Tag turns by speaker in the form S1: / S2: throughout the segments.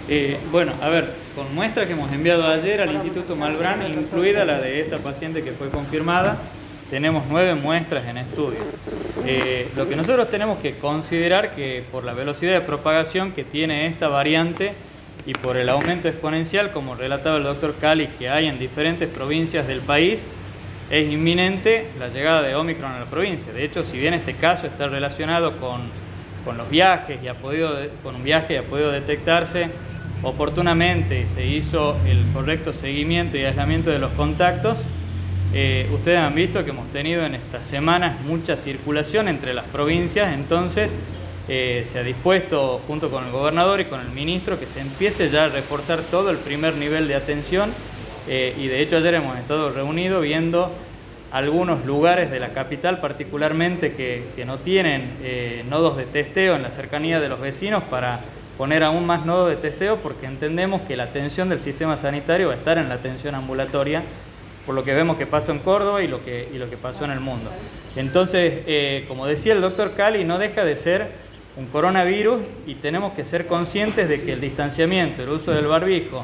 S1: Bueno, a ver, con muestras que hemos enviado ayer al Instituto Malbrán, incluida la de esta paciente que fue confirmada, tenemos 9 muestras en estudio. Lo que nosotros tenemos que considerar que por la velocidad de propagación que tiene esta variante y por el aumento exponencial, como relataba el doctor Cali, que hay en diferentes provincias del país, es inminente la llegada de Omicron a la provincia. De hecho, si bien este caso está relacionado con los viajes y con un viaje y ha podido detectarse oportunamente, se hizo el correcto seguimiento y aislamiento de los contactos, ustedes han visto que hemos tenido en estas semanas mucha circulación entre las provincias. Entonces se ha dispuesto junto con el gobernador y con el ministro que se empiece ya a reforzar todo el primer nivel de atención, y de hecho ayer hemos estado reunidos viendo algunos lugares de la capital particularmente que no tienen nodos de testeo en la cercanía de los vecinos, para poner aún más nodos de testeo, porque entendemos que la atención del sistema sanitario va a estar en la atención ambulatoria, por lo que vemos que pasó en Córdoba y lo que pasó en el mundo. Entonces, como decía el doctor Cali, no deja de ser un coronavirus y tenemos que ser conscientes de que el distanciamiento, el uso del barbijo,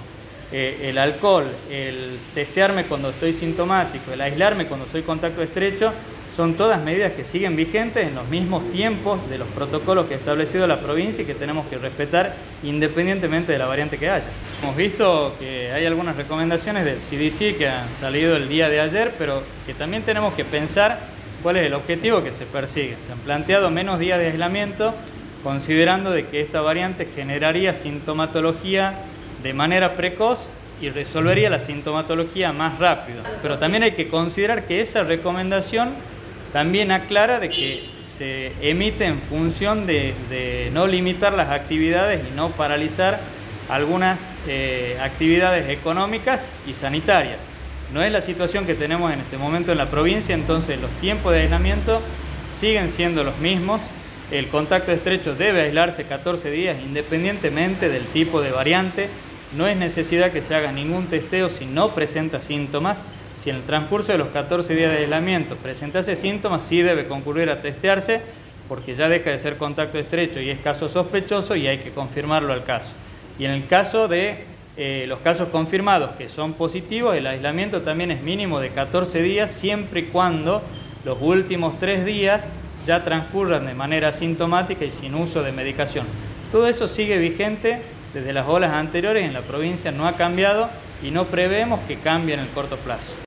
S1: el alcohol, el testearme cuando estoy sintomático, el aislarme cuando soy contacto estrecho, son todas medidas que siguen vigentes en los mismos tiempos de los protocolos que ha establecido la provincia y que tenemos que respetar independientemente de la variante que haya. Hemos visto que hay algunas recomendaciones del CDC que han salido el día de ayer, pero que también tenemos que pensar cuál es el objetivo que se persigue. Se han planteado menos días de aislamiento, considerando de que esta variante generaría sintomatología de manera precoz y resolvería la sintomatología más rápido. Pero también hay que considerar que esa recomendación también aclara de que se emite en función de no limitar las actividades y no paralizar algunas actividades económicas y sanitarias. No es la situación que tenemos en este momento en la provincia, entonces los tiempos de aislamiento siguen siendo los mismos. El contacto estrecho debe aislarse 14 días independientemente del tipo de variante. No es necesidad que se haga ningún testeo si no presenta síntomas. Si en el transcurso de los 14 días de aislamiento presentase síntomas, sí debe concurrir a testearse, porque ya deja de ser contacto estrecho y es caso sospechoso y hay que confirmarlo al caso. Y en el caso de los casos confirmados que son positivos, el aislamiento también es mínimo de 14 días, siempre y cuando los últimos 3 días ya transcurran de manera asintomática y sin uso de medicación. Todo eso sigue vigente desde las olas anteriores, en la provincia no ha cambiado y no prevemos que cambie en el corto plazo.